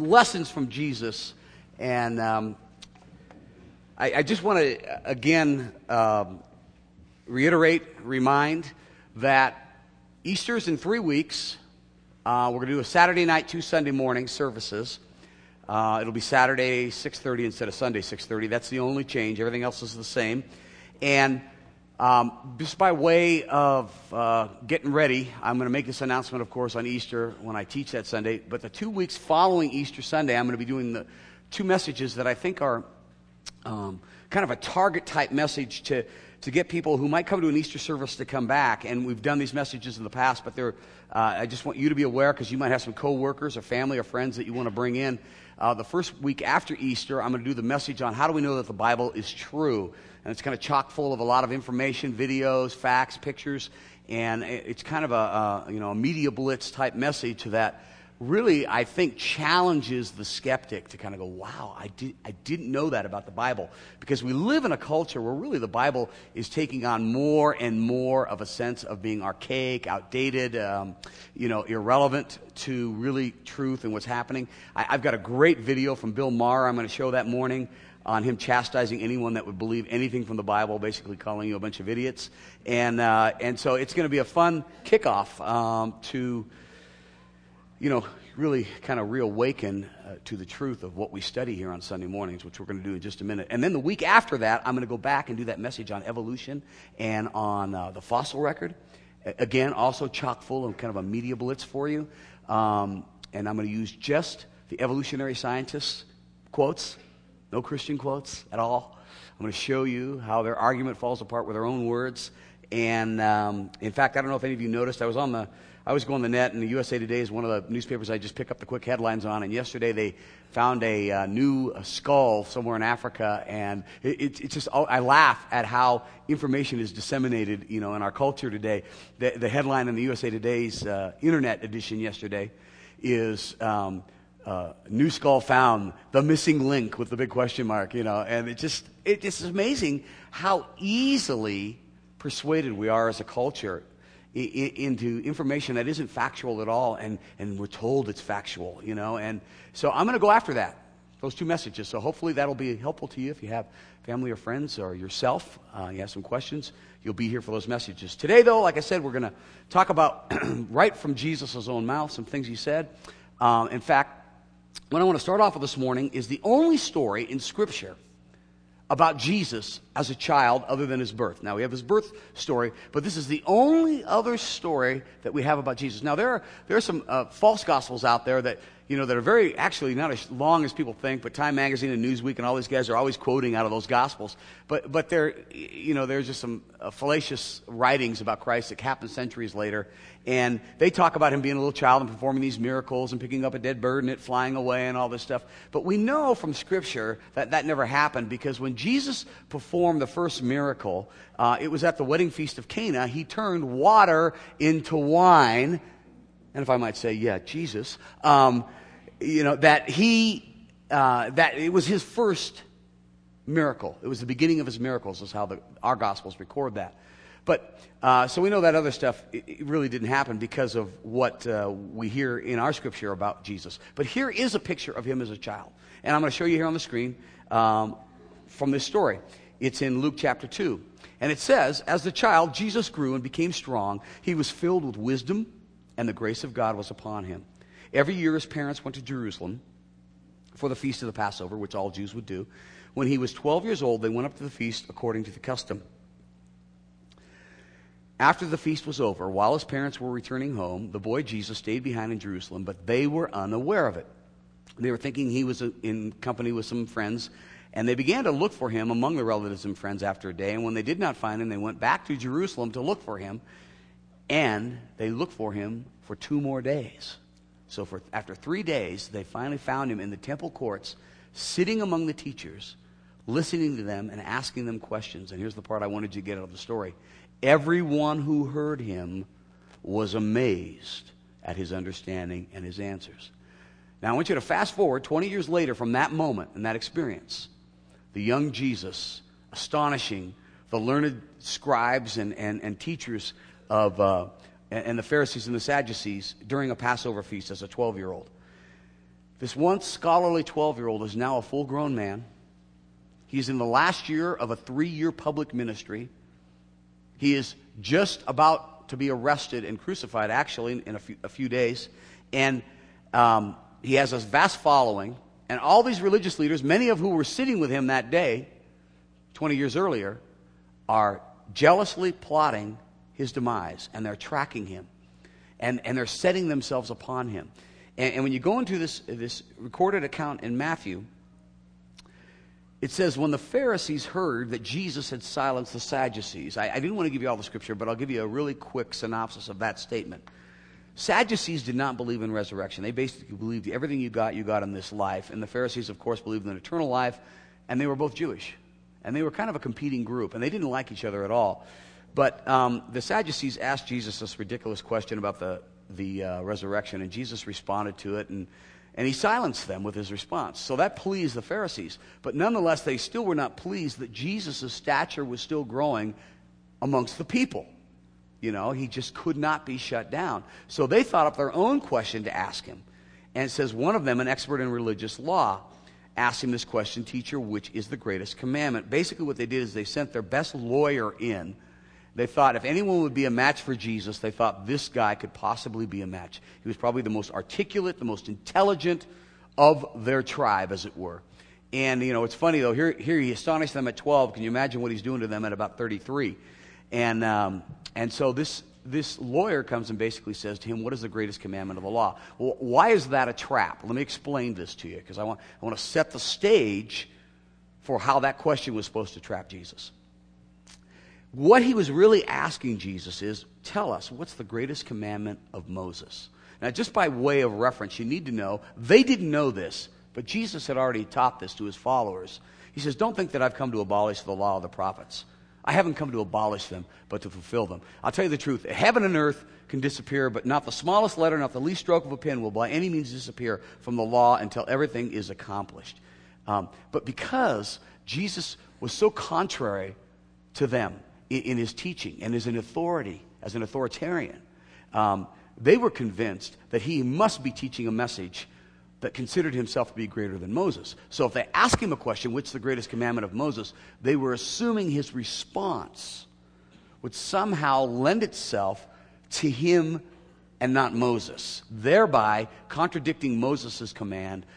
lessons from Jesus. And I just want to, again, remind that Easter's in 3 weeks. We're going to do a Saturday night, 2 Sunday morning services. It'll be Saturday 6:30 instead of Sunday 6:30. That's the only change. Everything else is the same. And just by way of getting ready, I'm going to make this announcement, of course, on Easter when I teach that Sunday. But the 2 weeks following Easter Sunday, I'm going to be doing the 2 messages that I think are kind of a target-type message to get people who might come to an Easter service to come back. And we've done these messages in the past, but I just want you to be aware, because you might have some co-workers or family or friends that you want to bring in. The first week after Easter, I'm going to do the message on how do we know that the Bible is true. And it's kind of chock full of a lot of information, videos, facts, pictures, and it's kind of a media blitz type message that really, I think, challenges the skeptic to kind of go, wow, I didn't know that about the Bible. Because we live in a culture where really the Bible is taking on more and more of a sense of being archaic, outdated, irrelevant to really truth and what's happening. I've got a great video from Bill Maher I'm going to show that morning on him chastising anyone that would believe anything from the Bible, basically calling you a bunch of idiots. And so it's going to be a fun kickoff to really kind of reawaken to the truth of what we study here on Sunday mornings, which we're going to do in just a minute. And then the week after that, I'm going to go back and do that message on evolution and on the fossil record. Again, also chock full of kind of a media blitz for you. And I'm going to use just the evolutionary scientists' quotes, no Christian quotes at all. I'm going to show you how their argument falls apart with their own words. And in fact, I don't know if any of you noticed, I was going on the net, and the USA Today is one of the newspapers I just pick up the quick headlines on. And yesterday they found a new skull somewhere in Africa, and it's just, I laugh at how information is disseminated, in our culture today. The headline in the USA Today's internet edition yesterday is "New skull found, the missing link," with the big question mark, and it's just amazing how easily persuaded we are as a culture into information that isn't factual at all, and we're told it's factual, and so I'm going to go after that, those 2 messages. So hopefully that'll be helpful to you if you have family or friends or yourself. You have some questions, you'll be here for those messages. Today, though, like I said, we're going to talk about right from Jesus' own mouth, some things he said. In fact, what I want to start off with this morning is the only story in Scripture about Jesus as a child other than his birth. Now, we have his birth story, but this is the only other story that we have about Jesus. Now, there are some false gospels out there that are very, actually not as long as people think, but Time Magazine and Newsweek and all these guys are always quoting out of those gospels. But there's just some fallacious writings about Christ that happened centuries later, and they talk about him being a little child and performing these miracles and picking up a dead bird and it flying away and all this stuff. But we know from Scripture that never happened, because when Jesus performed the first miracle, it was at the wedding feast of Cana. He turned water into wine. And if I might say, yeah, Jesus, that it was his first miracle. It was the beginning of his miracles, is how our Gospels record that. But so we know that other stuff, it really didn't happen because of what we hear in our Scripture about Jesus. But here is a picture of him as a child. And I'm going to show you here on the screen from this story. It's in Luke chapter 2. And it says, "As the child, Jesus grew and became strong. He was filled with wisdom, and the grace of God was upon him. Every year his parents went to Jerusalem for the feast of the Passover," which all Jews would do. "When he was 12 years old, they went up to the feast according to the custom. After the feast was over, while his parents were returning home, the boy Jesus stayed behind in Jerusalem, but they were unaware of it. They were thinking he was in company with some friends, and they began to look for him among the relatives and friends after a day. And when they did not find him, they went back to Jerusalem to look for him. And they looked for him for 2 more days. So after 3 days, they finally found him in the temple courts, sitting among the teachers, listening to them and asking them questions." And here's the part I wanted you to get out of the story. "Everyone who heard him was amazed at his understanding and his answers." Now, I want you to fast forward 20 years later from that moment and that experience. The young Jesus, astonishing the learned scribes and teachers of and the Pharisees and the Sadducees during a Passover feast as a 12-year-old. This once scholarly 12-year-old is now a full-grown man. He's in the last year of a 3-year public ministry. He is just about to be arrested and crucified, actually, in a few days. And he has a vast following. And all these religious leaders, many of who were sitting with him that day, 20 years earlier, are jealously plotting his demise. And they're tracking him. And they're setting themselves upon him. And when you go into this recorded account in Matthew, it says, when the Pharisees heard that Jesus had silenced the Sadducees. I didn't want to give you all the scripture, but I'll give you a really quick synopsis of that statement. Sadducees did not believe in resurrection. They basically believed everything you got in this life. And the Pharisees, of course, believed in eternal life. And they were both Jewish. And they were kind of a competing group. And they didn't like each other at all. But the Sadducees asked Jesus this ridiculous question about the resurrection. And Jesus responded to it. And he silenced them with his response. So that pleased the Pharisees. But nonetheless, they still were not pleased that Jesus' stature was still growing amongst the people. You know, he just could not be shut down. So they thought up their own question to ask him. And it says one of them, an expert in religious law, asked him this question, "Teacher, which is the greatest commandment?" Basically what they did is they sent their best lawyer in. They thought if anyone would be a match for Jesus, they thought this guy could possibly be a match. He was probably the most articulate, the most intelligent of their tribe, as it were. And, you know, it's funny, though. Here he astonished them at 12. Can you imagine what he's doing to them at about 33? And so this lawyer comes and basically says to him, what is the greatest commandment of the law? Well, why is that a trap? Let me explain this to you, because I want to set the stage for how that question was supposed to trap Jesus. What he was really asking Jesus is, tell us, what's the greatest commandment of Moses? Now, just by way of reference, you need to know, they didn't know this, but Jesus had already taught this to his followers. He says, don't think that I've come to abolish the law of the prophets. I haven't come to abolish them, but to fulfill them. I'll tell you the truth. Heaven and earth can disappear, but not the smallest letter, not the least stroke of a pen will by any means disappear from the law until everything is accomplished. But because Jesus was so contrary to them in his teaching and as an authority, as an authoritarian, they were convinced that he must be teaching a message that considered himself to be greater than Moses. So if they ask him a question, which is the greatest commandment of Moses, they were assuming his response would somehow lend itself to him and not Moses, thereby contradicting Moses' commands,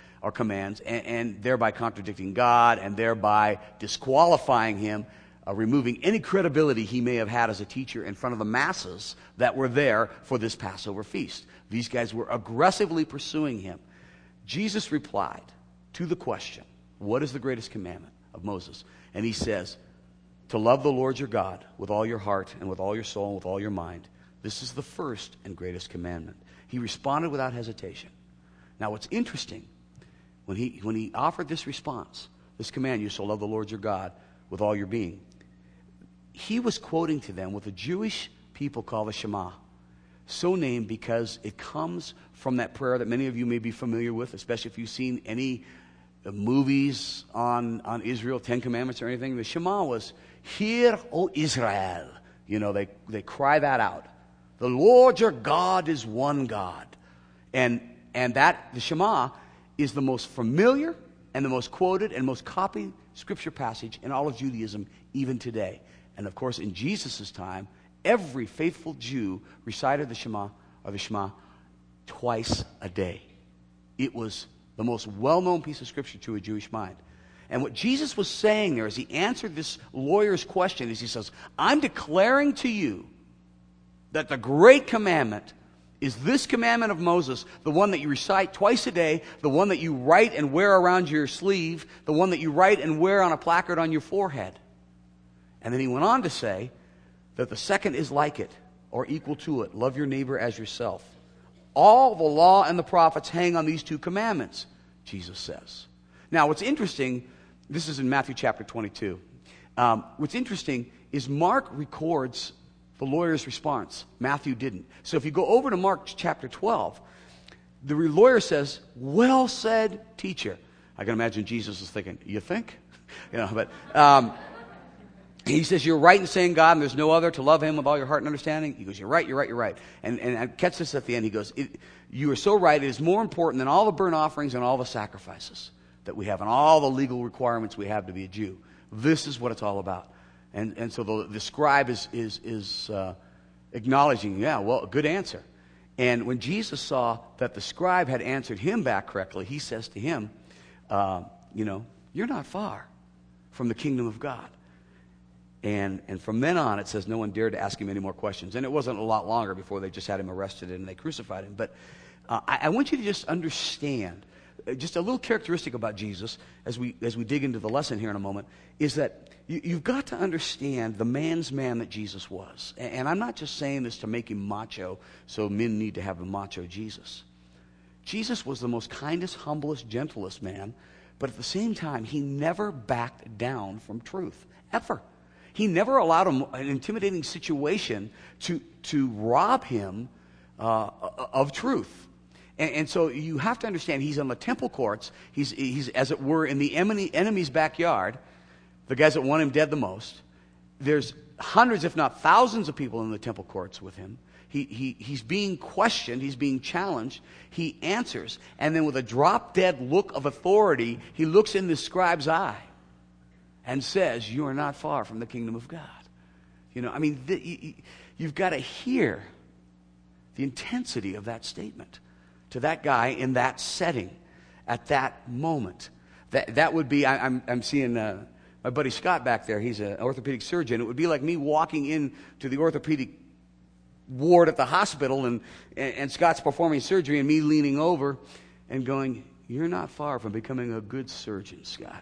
and thereby contradicting God, and thereby disqualifying him, removing any credibility he may have had as a teacher in front of the masses that were there for this Passover feast. These guys were aggressively pursuing him. Jesus replied to the question, what is the greatest commandment of Moses? And he says, to love the Lord your God with all your heart and with all your soul and with all your mind. This is the first and greatest commandment. He responded without hesitation. Now what's interesting, when he offered this response, this command, you shall love the Lord your God with all your being, he was quoting to them what the Jewish people call the Shema. So named because it comes from that prayer that many of you may be familiar with, especially if you've seen any movies on Israel, 10 Commandments or anything. The Shema was, Hear, O Israel. You know, they cry that out. The Lord your God is one God. And that, the Shema, is the most familiar and the most quoted and most copied scripture passage in all of Judaism, even today. And of course, in Jesus' time, every faithful Jew recited the Shema twice a day. It was the most well-known piece of scripture to a Jewish mind. And what Jesus was saying there as he answered this lawyer's question is he says, I'm declaring to you that the great commandment is this commandment of Moses, the one that you recite twice a day, the one that you write and wear around your sleeve, the one that you write and wear on a placard on your forehead. And then he went on to say that the second is like it or equal to it. Love your neighbor as yourself. All the law and the prophets hang on these two commandments, Jesus says. Now, what's interesting, this is in Matthew chapter 22. What's interesting is Mark records the lawyer's response. Matthew didn't. So if you go over to Mark chapter 12, the lawyer says, well said, teacher. I can imagine Jesus is thinking, you think? But He says, you're right in saying God, and there's no other to love him with all your heart and understanding. He goes, you're right, you're right, you're right. And I catch this at the end. He goes, you are so right. It is more important than all the burnt offerings and all the sacrifices that we have and all the legal requirements we have to be a Jew. This is what it's all about. And so the scribe is acknowledging, yeah, well, good answer. And when Jesus saw that the scribe had answered him back correctly, he says to him, you're not far from the kingdom of God. And from then on, it says no one dared to ask him any more questions. And it wasn't a lot longer before they just had him arrested and they crucified him. But I want you to just understand, just a little characteristic about Jesus, as we dig into the lesson here in a moment, is that you've got to understand the man's man that Jesus was. And I'm not just saying this to make him macho, so men need to have a macho Jesus. Jesus was the most kindest, humblest, gentlest man, but at the same time, he never backed down from truth, ever. He never allowed an intimidating situation to rob him of truth. And so you have to understand, he's on the temple courts. He's as it were, in the enemy's backyard, the guys that want him dead the most. There's hundreds, if not thousands of people in the temple courts with him. He's being questioned. He's being challenged. He answers. And then with a drop-dead look of authority, he looks in the scribe's eye and says, you are not far from the kingdom of God. You've got to hear the intensity of that statement to that guy in that setting at that moment. That would be, I'm seeing my buddy Scott back there. He's an orthopedic surgeon. It would be like me walking into the orthopedic ward at the hospital and Scott's performing surgery and me leaning over and going, you're not far from becoming a good surgeon, Scott.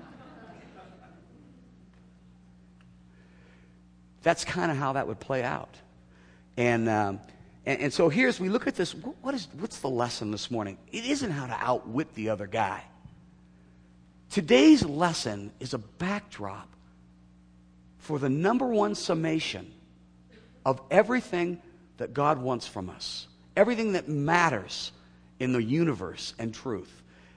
That's kind of how that would play out. And so we look at this. What's the lesson this morning? It isn't how to outwit the other guy. Today's lesson is a backdrop for the number one summation of everything that God wants from us. Everything that matters in the universe and truth.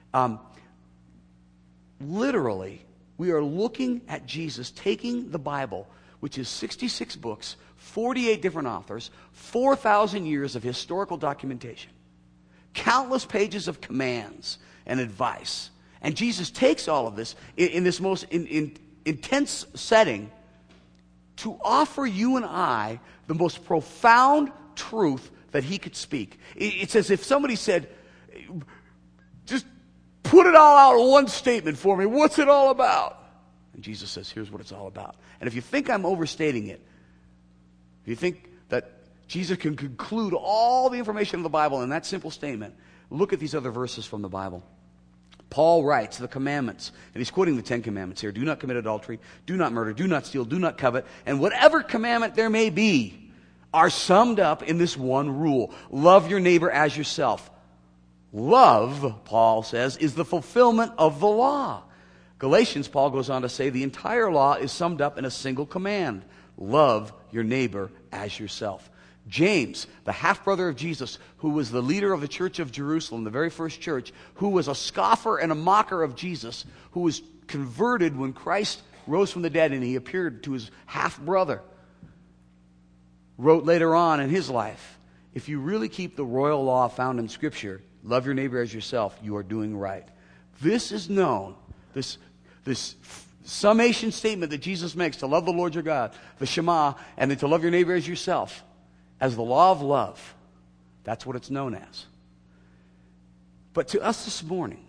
Literally, we are looking at Jesus taking the Bible, which is 66 books, 48 different authors, 4,000 years of historical documentation, countless pages of commands and advice. And Jesus takes all of this in this most intense setting to offer you and I the most profound truth that he could speak. It's as if somebody said, just put it all out in one statement for me. What's it all about? And Jesus says, here's what it's all about. And if you think I'm overstating it, if you think that Jesus can conclude all the information of the Bible in that simple statement, look at these other verses from the Bible. Paul writes the commandments, and he's quoting the 10 commandments here. Do not commit adultery, do not murder, do not steal, do not covet, and whatever commandment there may be are summed up in this one rule. Love your neighbor as yourself. Love, Paul says, is the fulfillment of the law. Galatians, Paul goes on to say, the entire law is summed up in a single command. Love your neighbor as yourself. James, the half-brother of Jesus, who was the leader of the church of Jerusalem, the very first church, who was a scoffer and a mocker of Jesus, who was converted when Christ rose from the dead and he appeared to his half-brother, wrote later on in his life, if you really keep the royal law found in Scripture, love your neighbor as yourself, you are doing right. This is known, this summation statement that Jesus makes to love the Lord your God, the Shema, and then to love your neighbor as yourself, as the law of love. That's what it's known as. But to us this morning,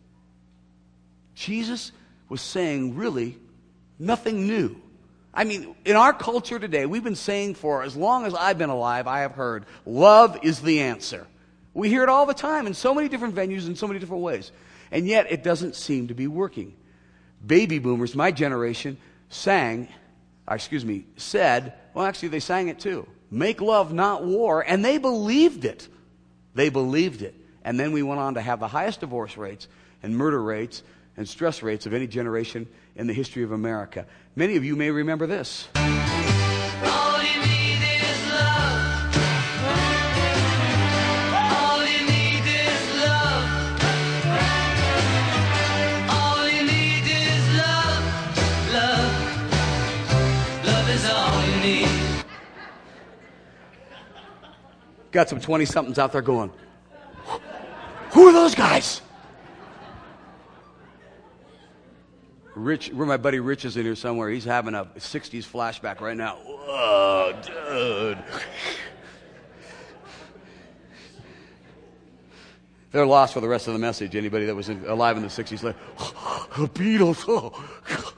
Jesus was saying really nothing new. I mean, in our culture today, we've been saying for as long as I've been alive, I have heard, love is the answer. We hear it all the time in so many different venues in so many different ways. And yet it doesn't seem to be working. Baby boomers, my generation, said, well, actually they sang it too. Make love, not war. And they believed it. They believed it. And then we went on to have the highest divorce rates and murder rates and stress rates of any generation in the history of America. Many of you may remember this. All you need is love. All you need is love. All you need is love. Love. got some 20-somethings out there going, who are those guys? Rich, where my buddy Rich is in here somewhere. He's having a 60s flashback right now. Whoa, dude. They're lost for the rest of the message. Anybody that was alive in the 60s, like, the Beatles. Oh.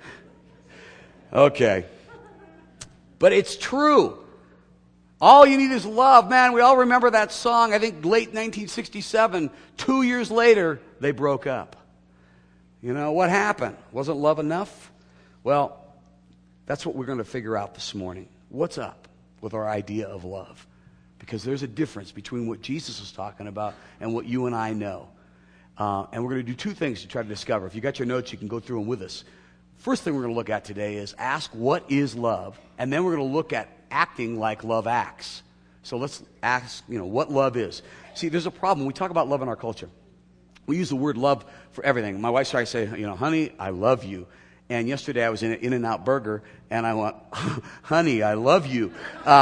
Okay. But it's true. All you need is love. Man, we all remember that song, I think late 1967. 2 years later, they broke up. You know, what happened? Wasn't love enough? Well, that's what we're going to figure out this morning. What's up with our idea of love? Because there's a difference between what Jesus is talking about and what you and I know. And we're going to do two things to try to discover. If you got your notes, you can go through them with us. First thing we're going to look at today is ask, what is love? And then we're going to look at acting like love acts. So let's ask, what love is. See, there's a problem. We talk about love in our culture. We use the word love for everything. My wife started to say, honey, I love you. And yesterday I was in an In-N-Out Burger, and I went, honey, I love you.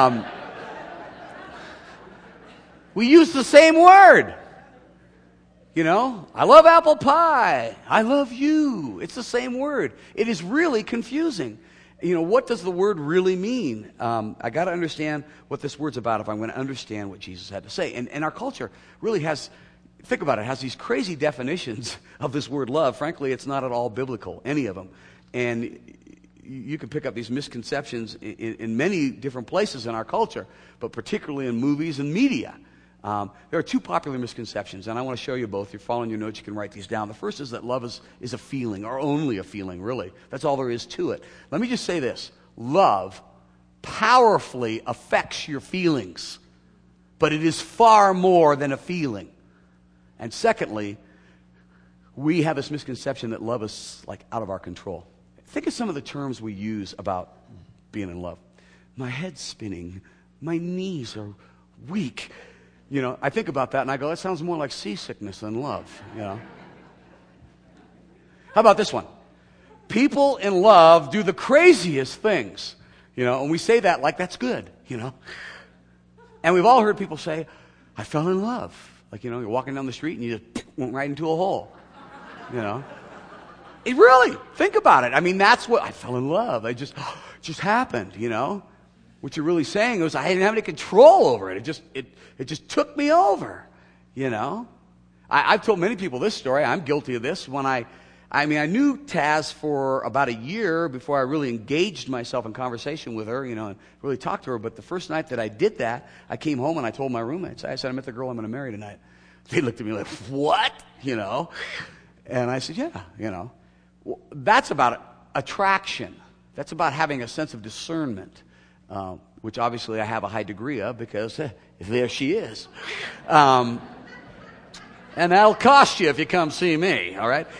We use the same word. I love apple pie. I love you. It's the same word. It is really confusing. What does the word really mean? I got to understand what this word's about if I'm going to understand what Jesus had to say. And our culture really has, think about it, has these crazy definitions of this word love. Frankly, it's not at all biblical, any of them. And you can pick up these misconceptions in many different places in our culture, but particularly in movies and media. There are two popular misconceptions, and I want to show you both. If you're following your notes, you can write these down. The first is that love is a feeling, or only a feeling, really. That's all there is to it. Let me just say this. Love powerfully affects your feelings, but it is far more than a feeling. And secondly, we have this misconception that love is like out of our control. Think of some of the terms we use about being in love. My head's spinning. My knees are weak. I think about that and I go, that sounds more like seasickness than love, How about this one? People in love do the craziest things, and we say that like that's good, And we've all heard people say, I fell in love. Like, you're walking down the street and you just went right into a hole, It really, think about it. I mean, that's what, I fell in love. It just happened, What you're really saying is I didn't have any control over it. It just took me over, I've told many people this story. I'm guilty of this. When I knew Taz for about a year before I really engaged myself in conversation with her, and really talked to her. But the first night that I did that, I came home and I told my roommates. I said, I met the girl I'm going to marry tonight. They looked at me like, what? And I said, yeah, That's about attraction. That's about having a sense of discernment. Which obviously I have a high degree of because there she is. And that'll cost you if you come see me, all right?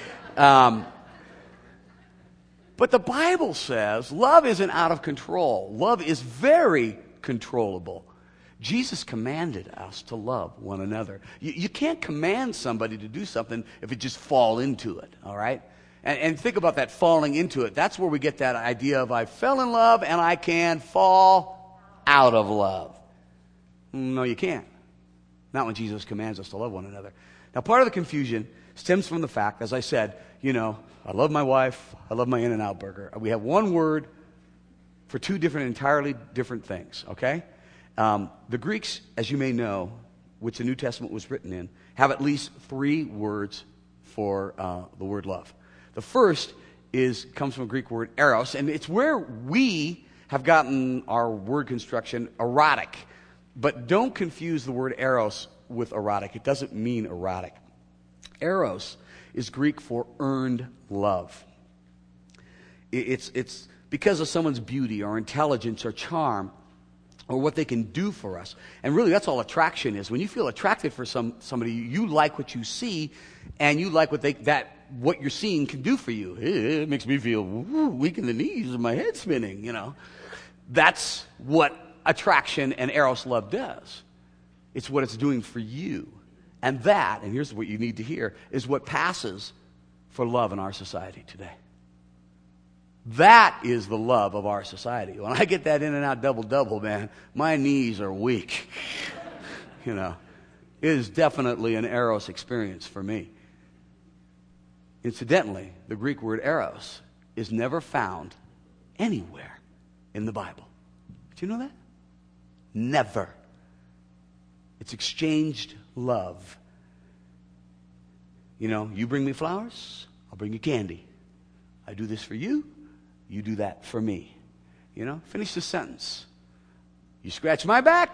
But the Bible says love isn't out of control. Love is very controllable. Jesus commanded us to love one another. You can't command somebody to do something if it just fall into it, all right? And think about that falling into it. That's where we get that idea of I fell in love and I can fall out of love. No, you can't. Not when Jesus commands us to love one another. Now, part of the confusion stems from the fact, as I said, I love my wife, I love my In-N-Out Burger. We have one word for two entirely different things, okay? The Greeks, as you may know, which the New Testament was written in, have at least three words for the word love. The first comes from a Greek word, eros, and it's where we have gotten our word construction, erotic. But don't confuse the word eros with erotic. It doesn't mean erotic. Eros is Greek for earned love. It's because of someone's beauty or intelligence or charm or what they can do for us. And really, that's all attraction is. When you feel attracted for somebody, you like what you see, and you like what you're seeing can do for you. It makes me feel weak in the knees and my head spinning, That's what attraction and eros love does. It's what it's doing for you. And here's what you need to hear, is what passes for love in our society today. That is the love of our society. When I get that In-N-Out double-double, man, my knees are weak. You know, it is definitely an eros experience for me. Incidentally, the Greek word eros is never found anywhere in the Bible. Did you know that? Never. It's exchanged love. You know, you bring me flowers, I'll bring you candy. I do this for you, you do that for me. You know, finish the sentence. You scratch my back,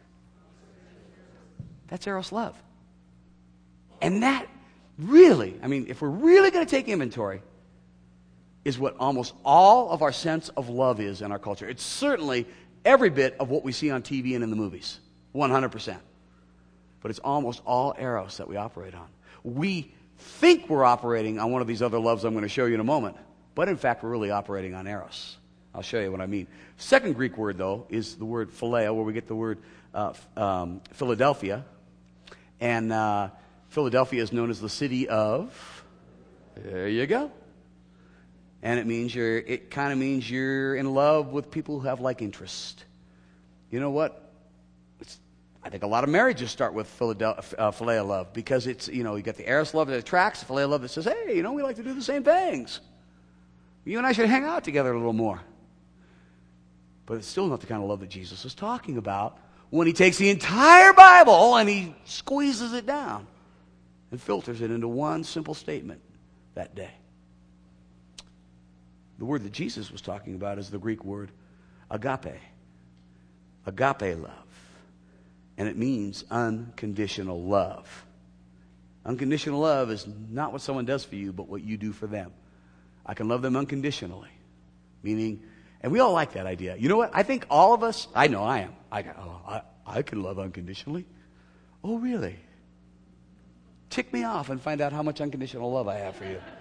that's eros love. And that really, I mean, if we're really going to take inventory, is what almost all of our sense of love is in our culture. It's certainly every bit of what we see on TV and in the movies, 100%. But it's almost all eros that we operate on. We think we're operating on one of these other loves I'm going to show you in a moment, but in fact we're really operating on eros. I'll show you what I mean. Second Greek word, though, is the word phileo, where we get the word Philadelphia. And Philadelphia is known as the city of, there you go. And it kind of means you're in love with people who have like interest. You know what? I think a lot of marriages start with phileo love, because it's, you know, you got the eros love that attracts, the phileo love that says, hey, you know, we like to do the same things. You and I should hang out together a little more. But it's still not the kind of love that Jesus is talking about when he takes the entire Bible and he squeezes it down and filters it into one simple statement that day. The word that Jesus was talking about is the Greek word agape. Agape love. And it means unconditional love. Unconditional love is not what someone does for you, but what you do for them. I can love them unconditionally. Meaning, and we all like that idea. You know what? I think all of us, I know I am. I can love unconditionally. Oh, really? Tick me off and find out how much unconditional love I have for you.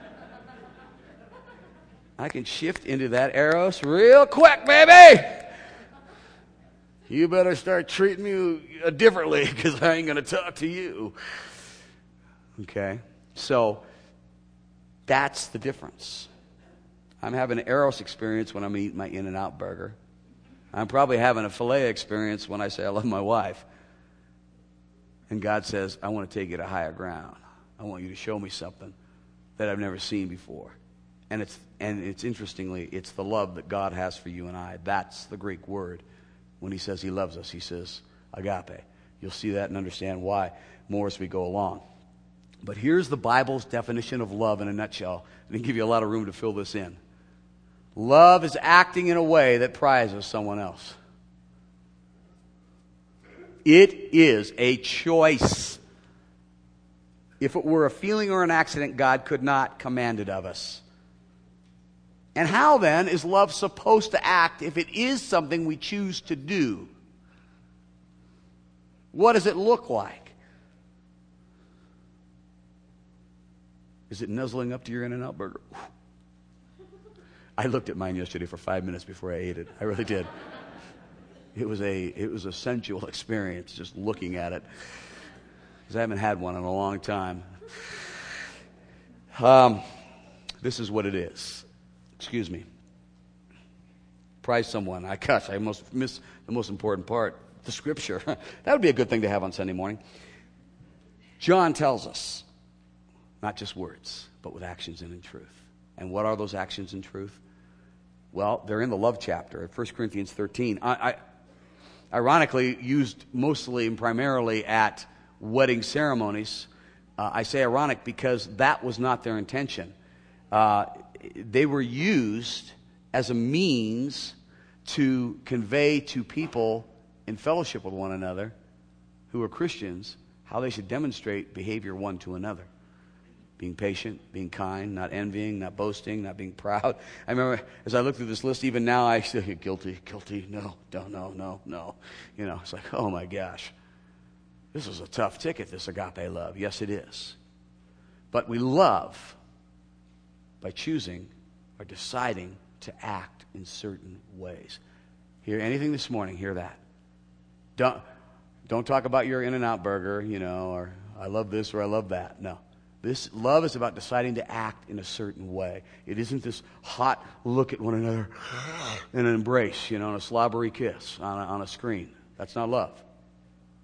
I can shift into that eros real quick, baby. You better start treating me differently, because I ain't going to talk to you. Okay? So, that's the difference. I'm having an eros experience when I'm eating my In-N-Out burger. I'm probably having a filet experience when I say I love my wife. And God says, I want to take you to higher ground. I want you to show me something that I've never seen before. And it's interestingly, it's the love that God has for you and I. That's the Greek word. When he says he loves us, he says agape. You'll see that and understand why more as we go along. But here's the Bible's definition of love in a nutshell. And I'll give you a lot of room to fill this in. Love is acting in a way that prizes someone else. It is a choice. If it were a feeling or an accident, God could not command it of us. And how then is love supposed to act if it is something we choose to do? What does it look like? Is it nuzzling up to your In-N-Out burger? I looked at mine yesterday for 5 minutes before I ate it. I really did. It was a sensual experience just looking at it, because I haven't had one in a long time. This is what it is. Excuse me. Prize someone. I almost miss the most important part, the Scripture. That would be a good thing to have on Sunday morning. John tells us, not just words, but with actions and in truth. And what are those actions in truth? Well, they're in the love chapter, 1 Corinthians 13. Ironically, used mostly and primarily at wedding ceremonies. I say ironic because that was not their intention. They were used as a means to convey to people in fellowship with one another who are Christians how they should demonstrate behavior one to another. Being patient, being kind, not envying, not boasting, not being proud. I remember as I look through this list, even now I say, guilty, no. You know, it's like, oh my gosh. This is a tough ticket, this agape love. Yes, it is. But we love by choosing or deciding to act in certain ways. Hear anything this morning, hear that. Don't talk about your In-N-Out burger, you know, or I love this or I love that. No. This love is about deciding to act in a certain way. It isn't this hot look at one another and an embrace, you know, and a slobbery kiss on a screen. That's not love.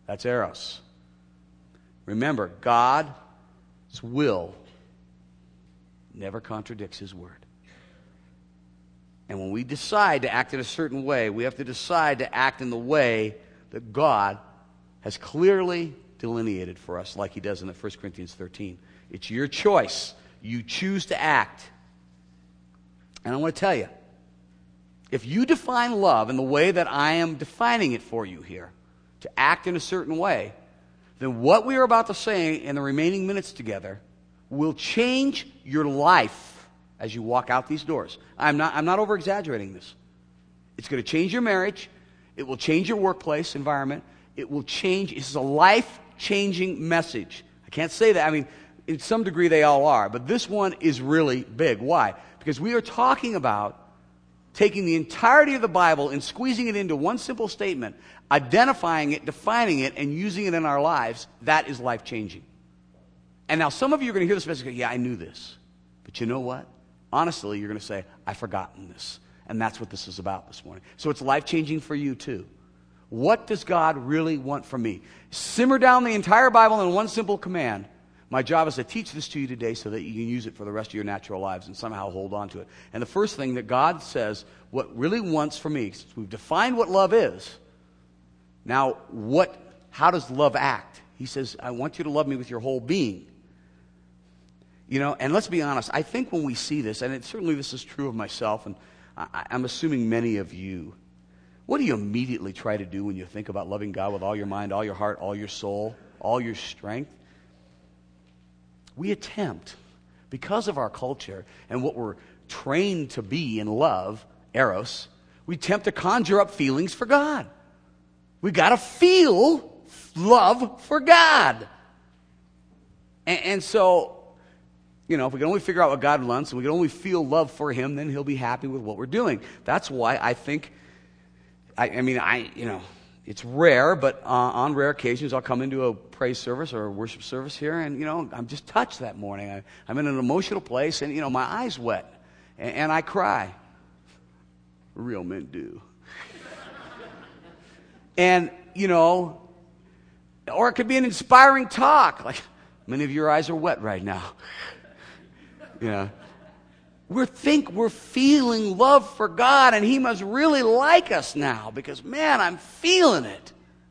That's eros. Remember, God's will never contradicts His word. And when we decide to act in a certain way, we have to decide to act in the way that God has clearly delineated for us, like He does in 1 Corinthians 13. It's your choice. You choose to act. And I want to tell you, if you define love in the way that I am defining it for you here, to act in a certain way, then what we are about to say in the remaining minutes together will change your life as you walk out these doors. I'm not over-exaggerating this. It's going to change your marriage. It will change your workplace environment. It will change. This is a life-changing message. I can't say that. I mean, in some degree they all are, but this one is really big. Why? Because we are talking about taking the entirety of the Bible and squeezing it into one simple statement, identifying it, defining it, and using it in our lives. That is life-changing. And now some of you are going to hear this message and go, yeah, I knew this. But you know what? Honestly, you're going to say, I've forgotten this. And that's what this is about this morning. So it's life-changing for you too. What does God really want from me? Simmer down the entire Bible in one simple command. My job is to teach this to you today so that you can use it for the rest of your natural lives and somehow hold on to it. And the first thing that God says, what really wants from me, since we've defined what love is, now how does love act? He says, I want you to love me with your whole being. You know, and let's be honest, I think when we see this, and certainly this is true of myself, and I'm assuming many of you, what do you immediately try to do when you think about loving God with all your mind, all your heart, all your soul, all your strength? We attempt, because of our culture and what we're trained to be in love, eros, we attempt to conjure up feelings for God. We got to feel love for God. And so, you know, if we can only figure out what God wants and we can only feel love for Him, then He'll be happy with what we're doing. That's why I think, it's rare, but on rare occasions I'll come into a praise service or a worship service here and, you know, I'm just touched that morning. I'm in an emotional place and, you know, my eyes wet and I cry. Real men do. And, you know, or it could be an inspiring talk. Like, many of your eyes are wet right now. You know, we're feeling love for God, and He must really like us now because, man, I'm feeling it.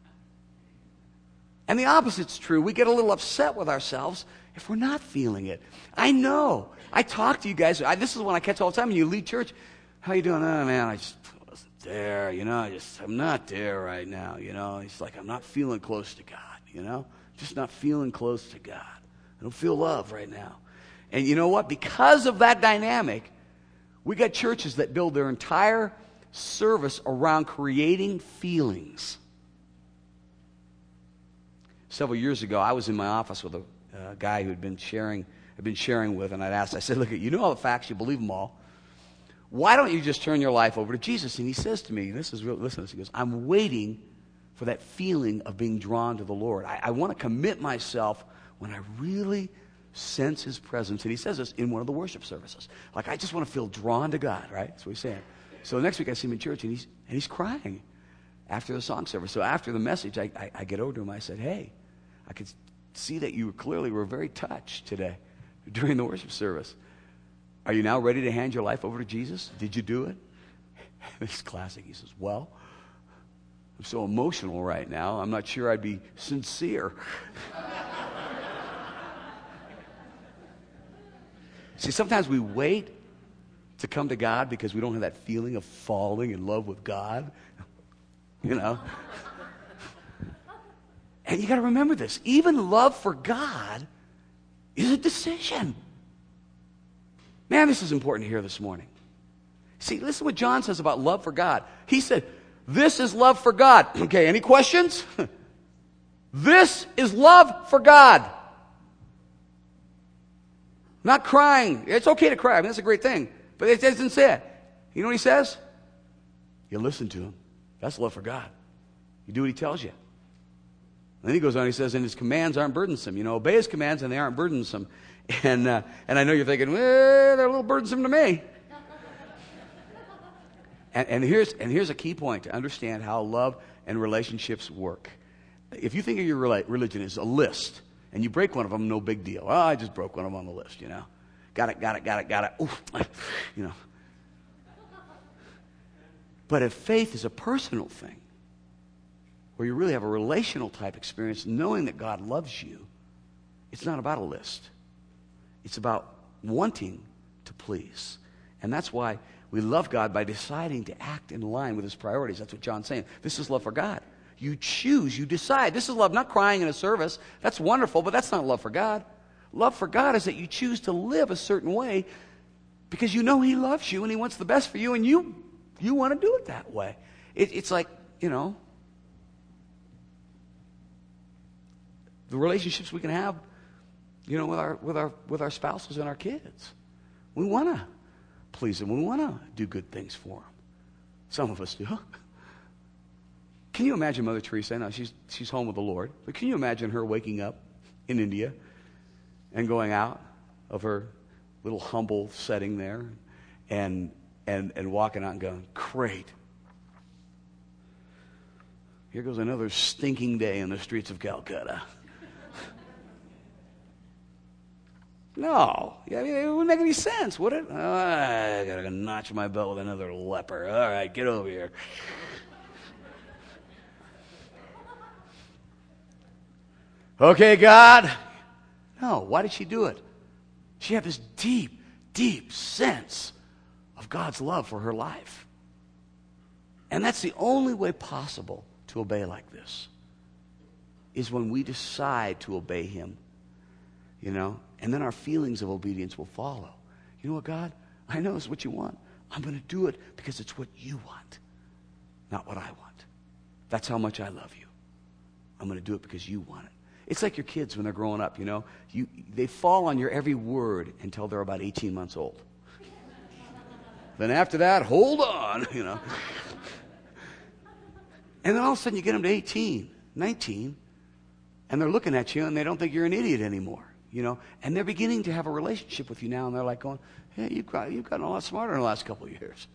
And the opposite's true. We get a little upset with ourselves if we're not feeling it. I know. I talk to you guys. This is one I catch all the time when you lead church. How you doing? Oh, man, I just wasn't there. You know, I'm not there right now. You know, it's like I'm not feeling close to God. You know, just not feeling close to God. I don't feel love right now. And you know what? Because of that dynamic, we got churches that build their entire service around creating feelings. Several years ago, I was in my office with a guy who I'd been sharing with, and I said, look, you know all the facts, you believe them all. Why don't you just turn your life over to Jesus? And he says to me, listen to this, he goes, I'm waiting for that feeling of being drawn to the Lord. I want to commit myself when I really sense His presence. And he says this in one of the worship services. Like, I just want to feel drawn to God, right? That's what he's saying. So next week I see him in church, and he's crying after the song service. So after the message, I get over to him. I said, hey, I could see that you clearly were very touched today during the worship service. Are you now ready to hand your life over to Jesus? Did you do it? It's classic. He says, well, I'm so emotional right now, I'm not sure I'd be sincere. See, sometimes we wait to come to God because we don't have that feeling of falling in love with God. You know? And you got to remember this. Even love for God is a decision. Man, this is important to hear this morning. See, listen what John says about love for God. He said, this is love for God. Okay, any questions? This is love for God. Not crying. It's okay to cry. I mean, that's a great thing. But it doesn't say it. You know what he says? You listen to Him. That's love for God. You do what He tells you. And then he goes on, he says, and His commands aren't burdensome. You know, obey His commands and they aren't burdensome. And I know you're thinking, well, they're a little burdensome to me. and here's a key point to understand how love and relationships work. If you think of your religion as a list, and you break one of them, no big deal. Oh, I just broke one of them on the list, you know. Got it. Oof, you know. But if faith is a personal thing, where you really have a relational type experience, knowing that God loves you, it's not about a list. It's about wanting to please. And that's why we love God by deciding to act in line with his priorities. That's what John's saying. This is love for God. You choose, you decide. This is love, not crying in a service. That's wonderful, but that's not love for God. Love for God is that you choose to live a certain way because you know he loves you and he wants the best for you, and you want to do it that way. It's like, you know, the relationships we can have, you know, with our spouses and our kids. We want to please them. We want to do good things for them. Some of us do. Can you imagine Mother Teresa? Now she's home with the Lord, but can you imagine her waking up in India and going out of her little humble setting there and walking out and going, great. Here goes another stinking day in the streets of Calcutta. No. I mean, it wouldn't make any sense, would it? Oh, I got to notch my belt with another leper. All right, get over here. Okay, God. No, why did she do it? She had this deep, deep sense of God's love for her life. And that's the only way possible to obey like this, is when we decide to obey him, you know, and then our feelings of obedience will follow. You know what, God? I know it's what you want. I'm going to do it because it's what you want, not what I want. That's how much I love you. I'm going to do it because you want it. It's like your kids when they're growing up, you know. They fall on your every word until they're about 18 months old. Then after that, hold on, you know. And then all of a sudden you get them to 18, 19, and they're looking at you and they don't think you're an idiot anymore, you know. And they're beginning to have a relationship with you now, and they're like going, hey, you've gotten a lot smarter in the last couple of years.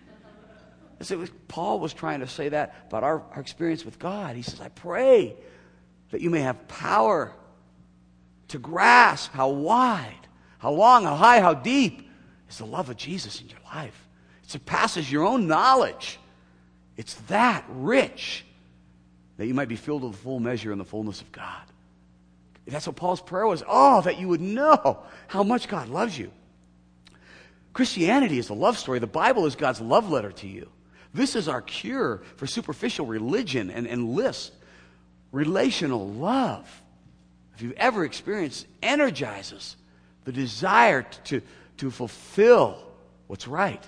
Paul was trying to say that about our experience with God. He says, I pray that you may have power to grasp how wide, how long, how high, how deep is the love of Jesus in your life. It surpasses your own knowledge. It's that rich that you might be filled with the full measure and the fullness of God. That's what Paul's prayer was. Oh, that you would know how much God loves you. Christianity is a love story. The Bible is God's love letter to you. This is our cure for superficial religion and lists. Relational love, if you've ever experienced, energizes the desire to fulfill what's right.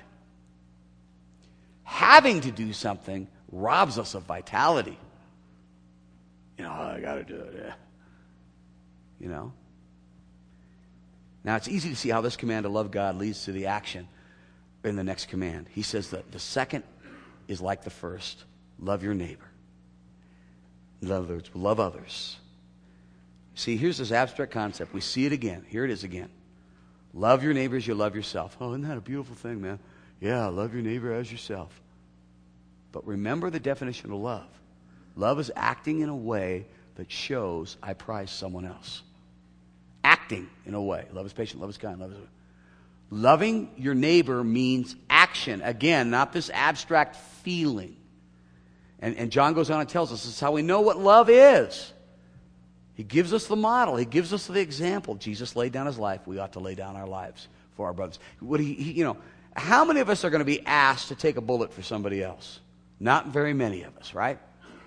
Having to do something robs us of vitality. You know, I got to do it. Yeah. You know? Now, it's easy to see how this command to love God leads to the action in the next command. He says that the second is like the first. Love your neighbor. In other words, love others. See, here's this abstract concept. We see it again. Here it is again. Love your neighbor as you love yourself. Oh, isn't that a beautiful thing, man? Yeah, love your neighbor as yourself. But remember the definition of love. Love is acting in a way that shows I prize someone else. Acting in a way. Love is patient, love is kind, love is... Loving your neighbor means action. Again, not this abstract feeling. And John goes on and tells us this is how we know what love is. He gives us the model. He gives us the example. Jesus laid down his life. We ought to lay down our lives for our brothers. How many of us are going to be asked to take a bullet for somebody else? Not very many of us, right?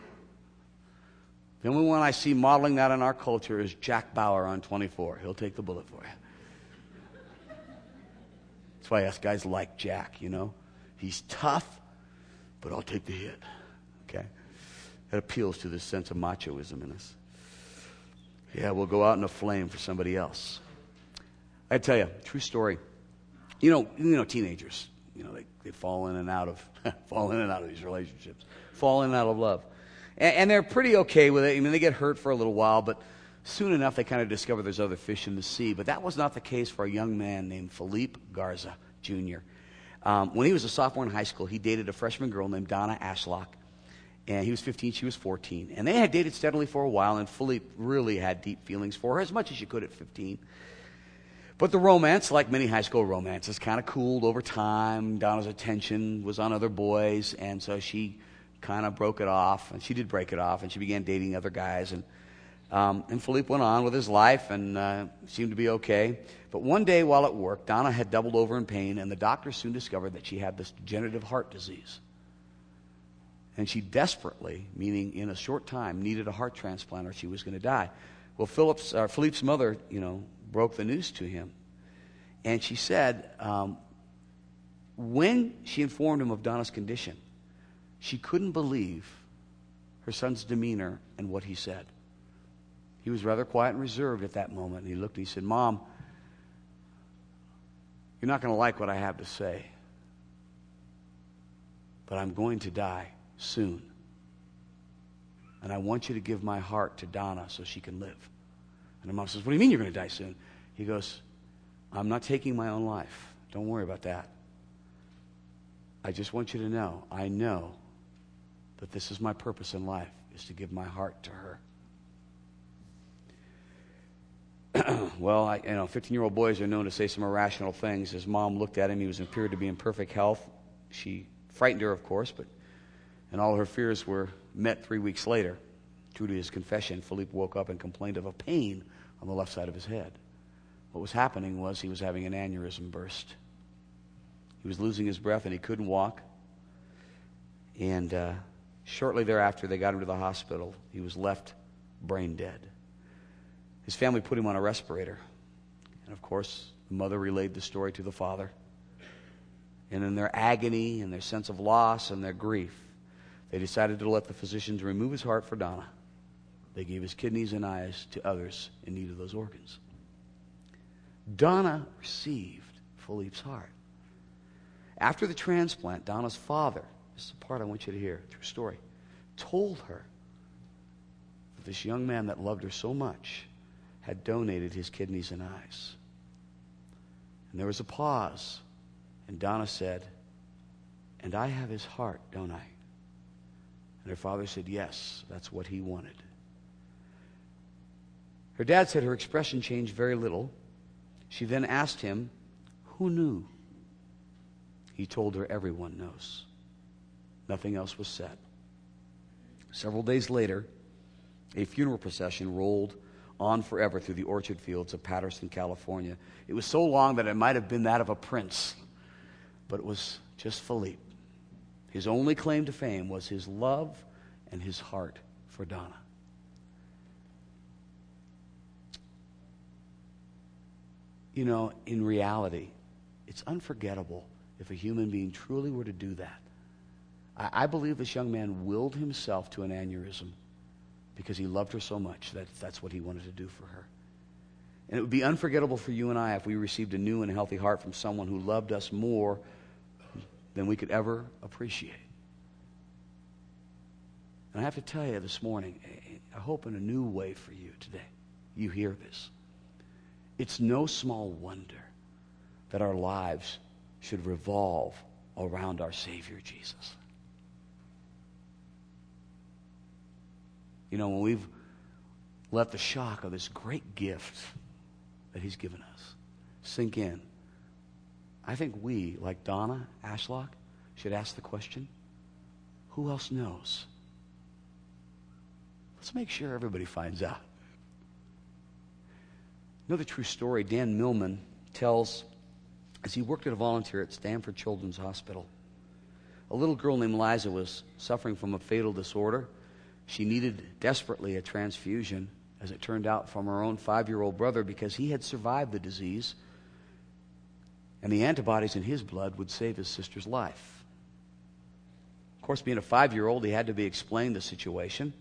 The only one I see modeling that in our culture is Jack Bauer on 24. He'll take the bullet for you. That's why us guys like Jack, you know. He's tough, but I'll take the hit. Okay? That appeals to this sense of machoism in us. Yeah, we'll go out in a flame for somebody else. I tell you, true story. You know, teenagers. You know, they fall in and out of these relationships, fall in and out of love, and they're pretty okay with it. I mean, they get hurt for a little while, but soon enough they kind of discover there's other fish in the sea. But that was not the case for a young man named Philippe Garza Jr. When he was a sophomore in high school, he dated a freshman girl named Donna Ashlock. And he was 15, she was 14. And they had dated steadily for a while, and Philippe really had deep feelings for her, as much as you could at 15. But the romance, like many high school romances, kind of cooled over time. Donna's attention was on other boys, and so she kind of broke it off. And she did break it off, and she began dating other guys. And Philippe went on with his life and seemed to be okay. But one day while at work, Donna had doubled over in pain, and the doctor soon discovered that she had this degenerative heart disease. And she desperately, meaning in a short time, needed a heart transplant or she was going to die. Well, Philippe's mother, broke the news to him. And she said, when she informed him of Donna's condition, she couldn't believe her son's demeanor and what he said. He was rather quiet and reserved at that moment. And he looked and he said, "Mom, you're not going to like what I have to say, but I'm going to die soon. And I want you to give my heart to Donna so she can live." And her mom says, "What do you mean you're going to die soon?" He goes, "I'm not taking my own life. Don't worry about that. I just want you to know, I know that this is my purpose in life, is to give my heart to her." Well, 15-year-old boys are known to say some irrational things. His mom looked at him. He appeared to be in perfect health. She frightened her, of course, and all her fears were met 3 weeks later. True to his confession, Philippe woke up and complained of a pain on the left side of his head. What was happening was he was having an aneurysm burst. He was losing his breath and he couldn't walk. And shortly thereafter, they got him to the hospital. He was left brain dead. His family put him on a respirator. And of course, the mother relayed the story to the father. And in their agony and their sense of loss and their grief, they decided to let the physicians remove his heart for Donna. They gave his kidneys and eyes to others in need of those organs. Donna received Philippe's heart. After the transplant, Donna's father, this is the part I want you to hear, true story, told her that this young man that loved her so much had donated his kidneys and eyes. And there was a pause, and Donna said, "And I have his heart, don't I?" And her father said, "Yes, that's what he wanted." Her dad said her expression changed very little. She then asked him, "Who knew?" He told her, "Everyone knows." Nothing else was said. Several days later, a funeral procession rolled on forever through the orchard fields of Patterson, California. It was so long that it might have been that of a prince, but it was just Philippe. His only claim to fame was his love and his heart for Donna. In reality, it's unforgettable if a human being truly were to do that. I believe this young man willed himself to an aneurysm because he loved her so much that that's what he wanted to do for her. And it would be unforgettable for you and I if we received a new and healthy heart from someone who loved us more than we could ever appreciate. And I have to tell you this morning, I hope in a new way for you today, you hear this. It's no small wonder that our lives should revolve around our Savior Jesus. When we've let the shock of this great gift that He's given us sink in, I think we, like Donna Ashlock, should ask the question, who else knows? Let's make sure everybody finds out. Another true story, Dan Millman tells, as he worked as a volunteer at Stanford Children's Hospital, a little girl named Liza was suffering from a fatal disorder. She needed desperately a transfusion, as it turned out, from her own 5-year-old brother because he had survived the disease, and the antibodies in his blood would save his sister's life. Of course, being a 5-year-old, he had to be explained the situation.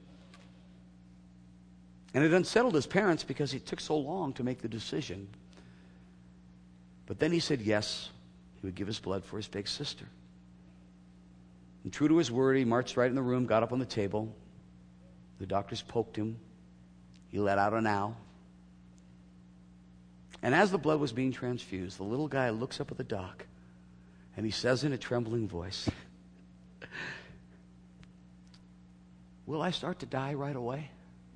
And it unsettled his parents because it took so long to make the decision. But then he said yes, he would give his blood for his big sister. And true to his word, he marched right in the room, got up on the table. The doctors poked him. He let out an ow. And as the blood was being transfused, the little guy looks up at the doc and he says in a trembling voice, will I start to die right away?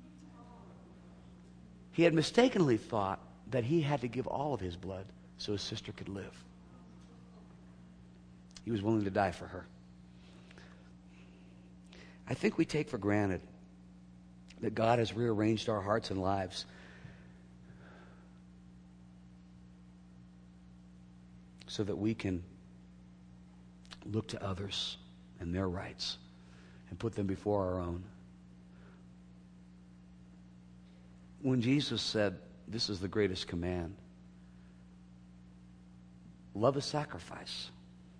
He had mistakenly thought that he had to give all of his blood so his sister could live. He was willing to die for her. I think we take for granted that God has rearranged our hearts and lives so that we can look to others and their rights and put them before our own. When Jesus said, this is the greatest command, love is sacrifice.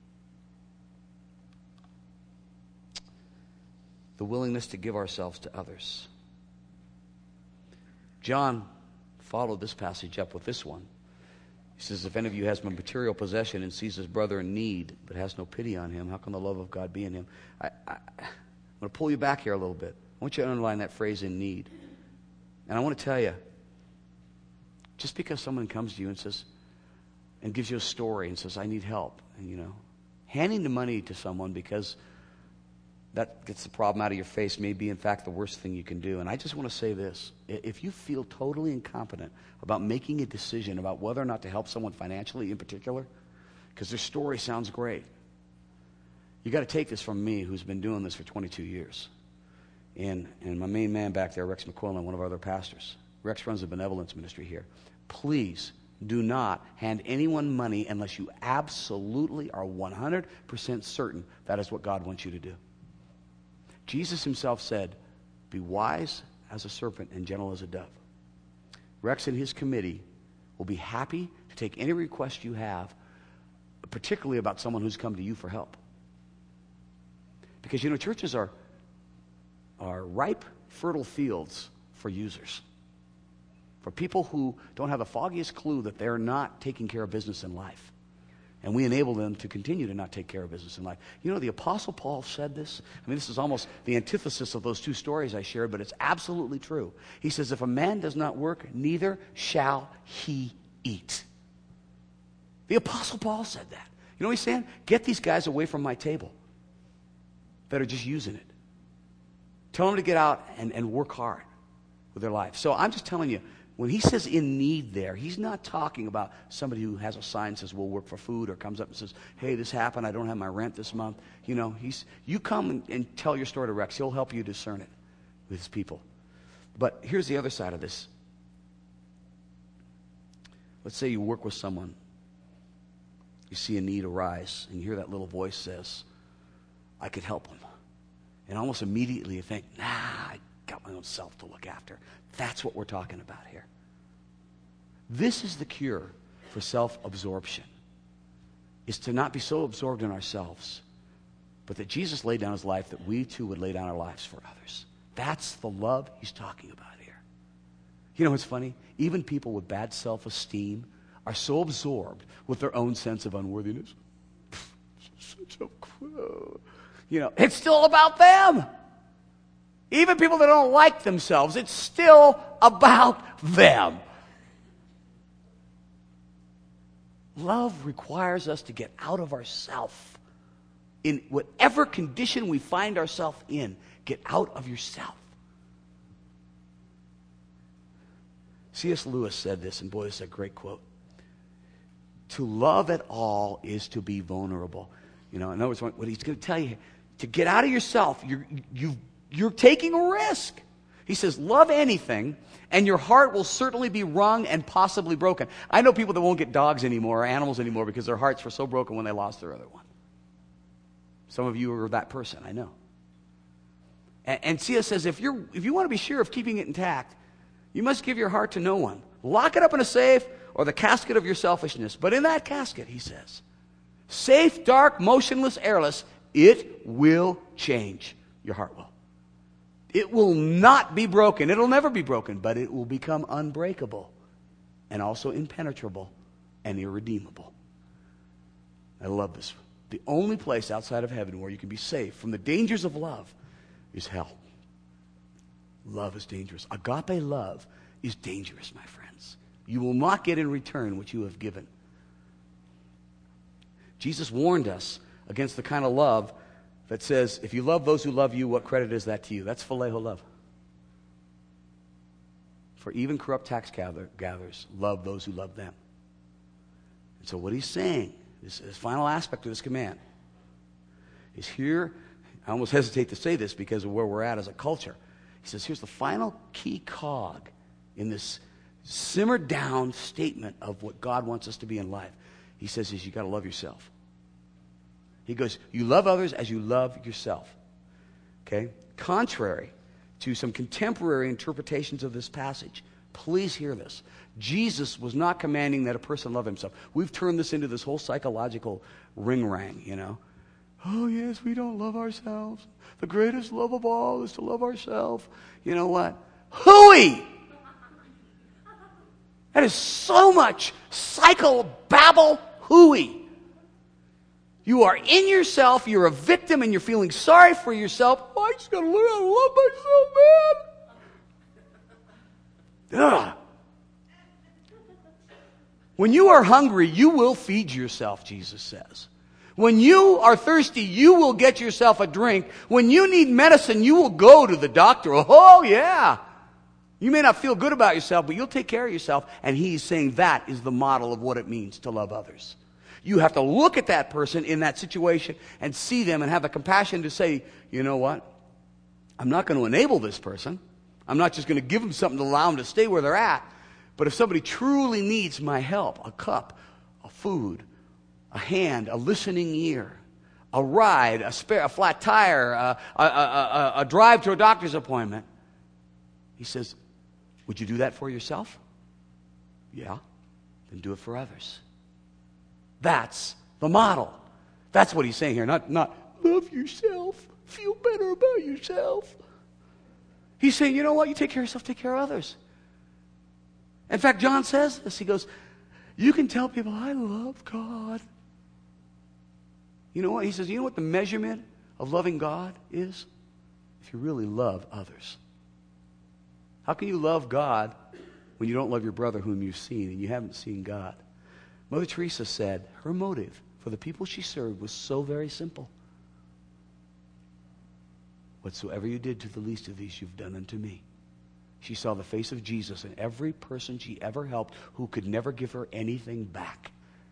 The willingness to give ourselves to others. John followed this passage up with this one. He says, if any of you has a material possession and sees his brother in need but has no pity on him, how can the love of God be in him? I'm going to pull you back here a little bit. I want you to underline that phrase, in need. And I want to tell you, just because someone comes to you and says, and gives you a story and says, I need help, and handing the money to someone because that gets the problem out of your face may be, in fact, the worst thing you can do. And I just want to say this. If you feel totally incompetent about making a decision about whether or not to help someone financially in particular, because their story sounds great, you got to take this from me, who's been doing this for 22 years. And my main man back there, Rex McQuillan, one of our other pastors. Rex runs a benevolence ministry here. Please do not hand anyone money unless you absolutely are 100% certain that is what God wants you to do. Jesus himself said, be wise as a serpent and gentle as a dove. Rex and his committee will be happy to take any request you have, particularly about someone who's come to you for help. Because, churches are ripe, fertile fields for users. For people who don't have the foggiest clue that they're not taking care of business in life. And we enable them to continue to not take care of business in life. The Apostle Paul said this. This is almost the antithesis of those two stories I shared, but it's absolutely true. He says, if a man does not work, neither shall he eat. The Apostle Paul said that. You know what he's saying? Get these guys away from my table that are just using it. Tell them to get out and work hard with their life. So I'm just telling you, when he says in need there, he's not talking about somebody who has a sign that says we'll work for food, or comes up and says, hey, this happened, I don't have my rent this month. You come and tell your story to Rex. He'll help you discern it with his people. But here's the other side of this. Let's say you work with someone. You see a need arise, and you hear that little voice says, I could help them. And almost immediately you think, I got my own self to look after. That's what we're talking about here. This is the cure for self-absorption, is to not be so absorbed in ourselves, but that Jesus laid down his life that we too would lay down our lives for others. That's the love he's talking about here. What's funny? Even people with bad self-esteem are so absorbed with their own sense of unworthiness. It's still about them. Even people that don't like themselves, it's still about them. Love requires us to get out of ourselves. In whatever condition we find ourselves in, get out of yourself. C.S. Lewis said this, and boy, this is a great quote. To love at all is to be vulnerable. In other words, what he's going to tell you, to get out of yourself, you're taking a risk. He says, love anything, and your heart will certainly be wrung and possibly broken. I know people that won't get dogs anymore or animals anymore because their hearts were so broken when they lost their other one. Some of you are that person, I know. And C.S. says, if you want to be sure of keeping it intact, you must give your heart to no one. Lock it up in a safe or the casket of your selfishness. But in that casket, he says, safe, dark, motionless, airless, it will change. Your heart will. It will not be broken. It'll never be broken, but it will become unbreakable and also impenetrable and irredeemable. I love this. The only place outside of heaven where you can be safe from the dangers of love is hell. Love is dangerous. Agape love is dangerous, my friends. You will not get in return what you have given. Jesus warned us against the kind of love that says, if you love those who love you, what credit is that to you? That's phileo love. For even corrupt tax gatherers love those who love them. And so what he's saying, this final aspect of this command, is here. I almost hesitate to say this because of where we're at as a culture. He says, here's the final key cog in this simmered down statement of what God wants us to be in life. He says, is you got to love yourself. He goes, you love others as you love yourself. Okay? Contrary to some contemporary interpretations of this passage, please hear this. Jesus was not commanding that a person love himself. We've turned this into this whole psychological ring-rang, you know. Oh, yes, we don't love ourselves. The greatest love of all is to love ourselves. You know what? Hooey! That is so much psychobabble hooey. You are in yourself, you're a victim, and you're feeling sorry for yourself. Oh, I just got to learn how to love myself, man. Ugh. When you are hungry, you will feed yourself, Jesus says. When you are thirsty, you will get yourself a drink. When you need medicine, you will go to the doctor. Oh, yeah. You may not feel good about yourself, but you'll take care of yourself. And he's saying that is the model of what it means to love others. You have to look at that person in that situation and see them and have the compassion to say, you know what? I'm not going to enable this person. I'm not just going to give them something to allow them to stay where they're at. But if somebody truly needs my help, a cup, a food, a hand, a listening ear, a ride, a flat tire, a drive to a doctor's appointment, he says, would you do that for yourself? Yeah. Then do it for others. That's the model. That's what he's saying here. Not love yourself. Feel better about yourself. He's saying, you know what? You take care of yourself, take care of others. In fact, John says this. He goes, you can tell people, I love God. You know what? He says, you know what the measurement of loving God is? If you really love others. How can you love God when you don't love your brother whom you've seen and you haven't seen God? Mother Teresa said her motive for the people she served was so very simple. Whatsoever you did to the least of these, you've done unto me. She saw the face of Jesus in every person she ever helped who could never give her anything back.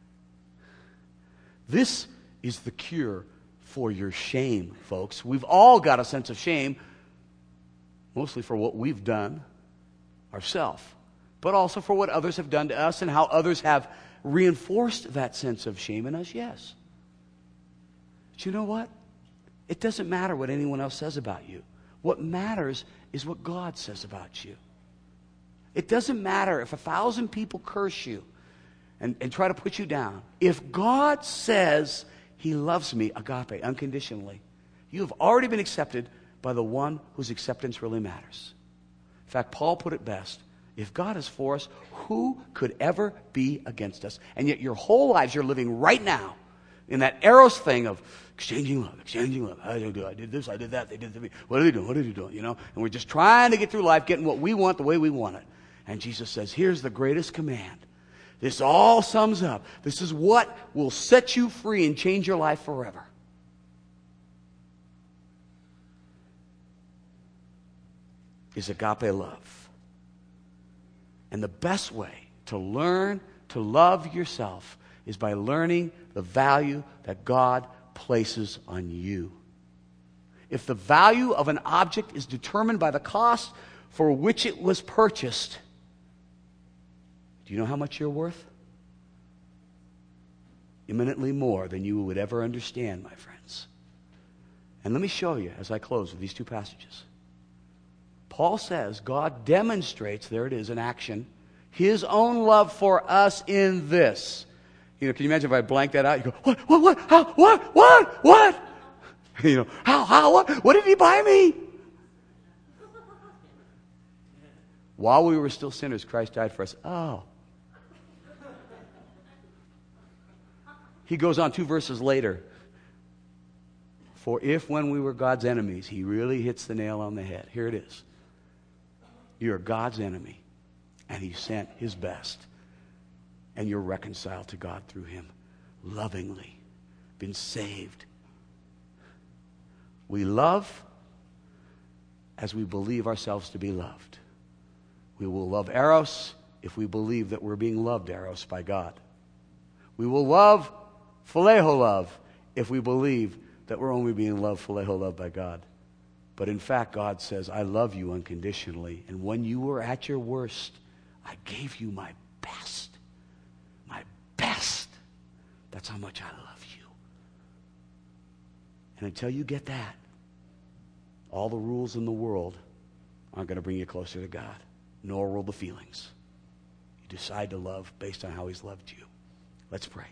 This is the cure for your shame, folks. We've all got a sense of shame, mostly for what we've done ourselves, but also for what others have done to us and how others have reinforced that sense of shame in us, yes. But you know what? It doesn't matter what anyone else says about you. What matters is what God says about you. It doesn't matter if 1,000 people curse you and try to put you down. If God says he loves me, agape, unconditionally, you have already been accepted by the one whose acceptance really matters. In fact, Paul put it best. If God is for us, who could ever be against us? And yet your whole lives you're living right now in that Eros thing of exchanging love. I did this, I did that, they did to me. What are they doing? What are they doing? You know? And we're just trying to get through life, getting what we want the way we want it. And Jesus says, here's the greatest command. This all sums up. This is what will set you free and change your life forever. Is agape love. And the best way to learn to love yourself is by learning the value that God places on you. If the value of an object is determined by the cost for which it was purchased, do you know how much you're worth? Imminently more than you would ever understand, my friends. And let me show you as I close with these two passages. Paul says God demonstrates, there it is, in action, his own love for us in this. You know, can you imagine if I blank that out? You go, what, how, what? You know, how, what did he buy me? While we were still sinners, Christ died for us. Oh. He goes on 2 verses later. For if when we were God's enemies, he really hits the nail on the head. Here it is. You're God's enemy, and he sent his best, and you're reconciled to God through him, lovingly, been saved. We love as we believe ourselves to be loved. We will love Eros if we believe that we're being loved, Eros, by God. We will love Phileo love if we believe that we're only being loved, Phileo love by God. But in fact, God says, I love you unconditionally. And when you were at your worst, I gave you my best. My best. That's how much I love you. And until you get that, all the rules in the world aren't going to bring you closer to God, nor will the feelings. You decide to love based on how he's loved you. Let's pray.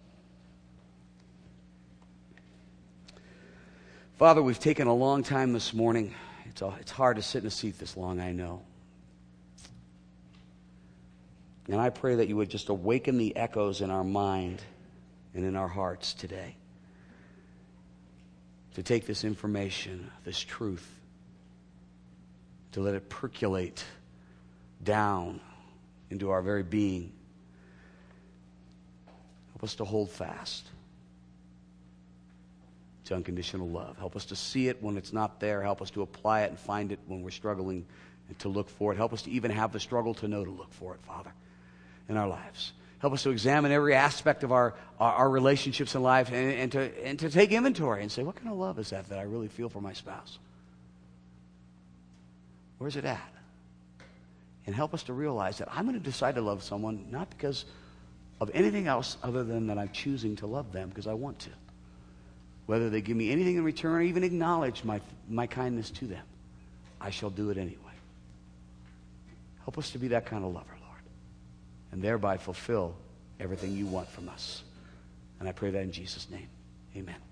Father, we've taken a long time this morning. It's hard to sit in a seat this long, I know. And I pray that you would just awaken the echoes in our mind and in our hearts today to take this information, this truth, to let it percolate down into our very being. Help us to hold fast to unconditional love. Help us to see it when it's not there. Help us to apply it and find it when we're struggling and to look for it. Help us to even have the struggle to know to look for it, Father, in our lives. Help us to examine every aspect of our relationships in life and to take inventory and say, what kind of love is that I really feel for my spouse? Where's it at? And help us to realize that I'm going to decide to love someone not because of anything else other than that I'm choosing to love them because I want to. Whether they give me anything in return or even acknowledge my kindness to them, I shall do it anyway. Help us to be that kind of lover, Lord, and thereby fulfill everything you want from us. And I pray that in Jesus' name. Amen.